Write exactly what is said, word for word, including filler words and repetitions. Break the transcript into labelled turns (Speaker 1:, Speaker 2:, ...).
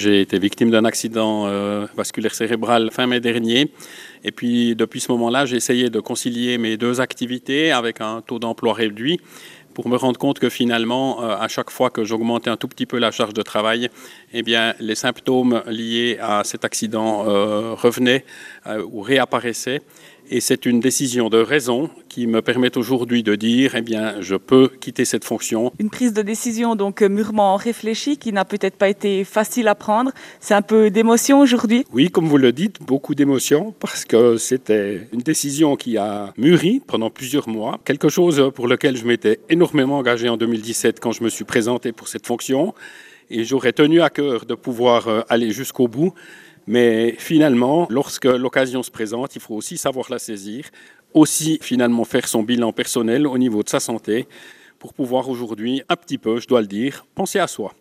Speaker 1: J'ai été victime d'un accident euh, vasculaire cérébral fin mai dernier. Et puis, depuis ce moment-là, j'ai essayé de concilier mes deux activités avec un taux d'emploi réduit pour me rendre compte que finalement, euh, à chaque fois que j'augmentais un tout petit peu la charge de travail, eh bien, les symptômes liés à cet accident euh, revenaient euh, ou réapparaissaient. Et c'est une décision de raison qui me permet aujourd'hui de dire, eh bien, je peux quitter cette fonction.
Speaker 2: Une prise de décision donc mûrement réfléchie qui n'a peut-être pas été facile à prendre. C'est un peu d'émotion aujourd'hui?
Speaker 1: Oui, comme vous le dites, beaucoup d'émotion parce que c'était une décision qui a mûri pendant plusieurs mois. Quelque chose pour lequel je m'étais énormément engagé en deux mille dix-sept quand je me suis présenté pour cette fonction. Et j'aurais tenu à cœur de pouvoir aller jusqu'au bout. Mais finalement, lorsque l'occasion se présente, il faut aussi savoir la saisir, aussi finalement faire son bilan personnel au niveau de sa santé pour pouvoir aujourd'hui, un petit peu, je dois le dire, penser à soi.